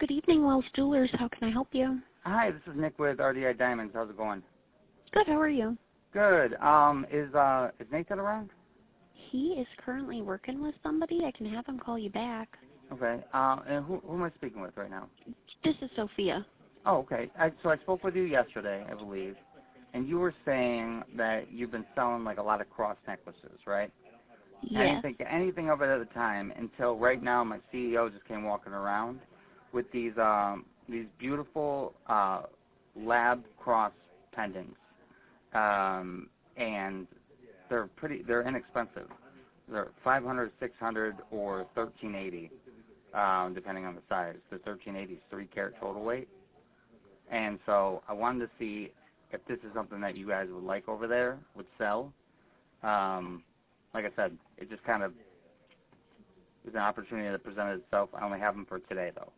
Good evening, Wells Jewelers. How can I help you? Hi, this is Nick with RDI Diamonds. How's it going? Good. How are you? Good. Is Nathan around? He is currently working with somebody. I can have him call you back. Okay. And who am I speaking with right now? This is Sophia. Oh, okay. So I spoke with you yesterday, I believe, and you were saying that you've been selling like a lot of cross necklaces, right? Yes. Anything of it at the time until right now. My CEO just came walking around with these beautiful lab cross pendants, and they're inexpensive. They're $500, $600, or $1,380, depending on the size. The $1,380 is 3-carat total weight, and so I wanted to see if this is something that you guys would like over there, would sell. Like I said, it just kind of was an opportunity that presented itself. I only have them for today, though.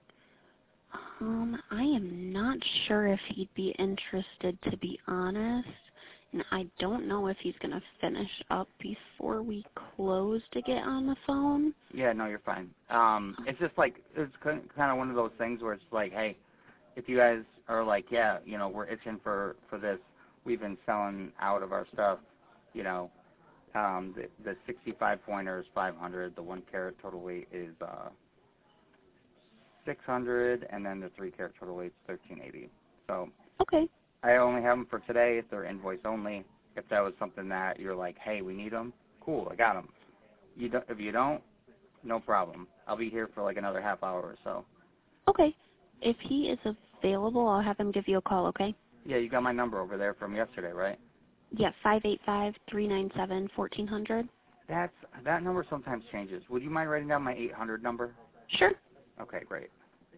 I am not sure if he'd be interested, to be honest. And I don't know if he's going to finish up before we close to get on the phone. Yeah, no, you're fine. It's just like, it's kind of one of those things where it's like, hey, if you guys are like, yeah, you know, we're itching for this, we've been selling out of our stuff, you know, the 65 pointer is 500, the 1-carat total weight is 600, and then the 3-carat total weight is 1,380. So Okay. I only have them for today. If they're invoice only, if that was something that you're like, hey, we need them, cool, I got them. If you don't, no problem. I'll be here for like another half hour or so. Okay. If he is available, I'll have him give you a call, okay? Yeah, you got my number over there from yesterday, right? Yeah, 585-397-1400. That number sometimes changes. Would you mind writing down my 800 number? Sure. Okay, great.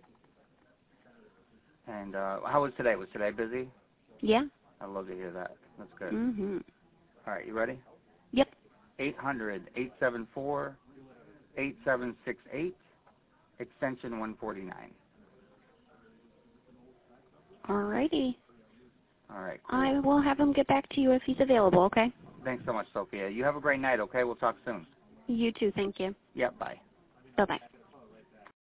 And how was today? Was today busy? Yeah. I'd love to hear that. That's good. Mm-hmm. All right, you ready? Yep. 800-874-8768, extension 149. Alrighty. All right, cool. I will have him get back to you if he's available, okay? Thanks so much, Sophia. You have a great night, okay? We'll talk soon. You too, thank you. Yep, bye. Bye-bye.